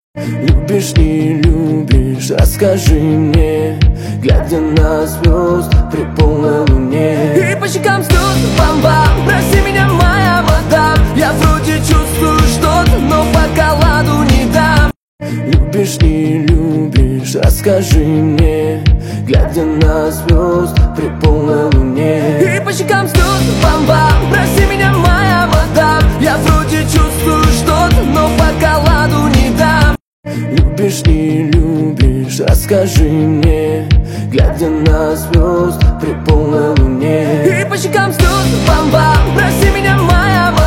Любишь, не любишь, расскажи мне, глядя на звезд при полной луне. И по щекам слезы, бам-бам, прости меня, моя мадам. Я вроде чувствую что-то, но пока ладу не дам. Любишь, не любишь, расскажи мне, глядя на звезд при полной луне. И по щекам слезы, бам-бам, прости меня, моя мадам. Я вроде чувствую что-то, но пока ладу не дам. Любишь, не любишь, расскажи мне, глядя на звезд при полной луне. И по щекам слезы, бам-бам, прости меня, моя мадам.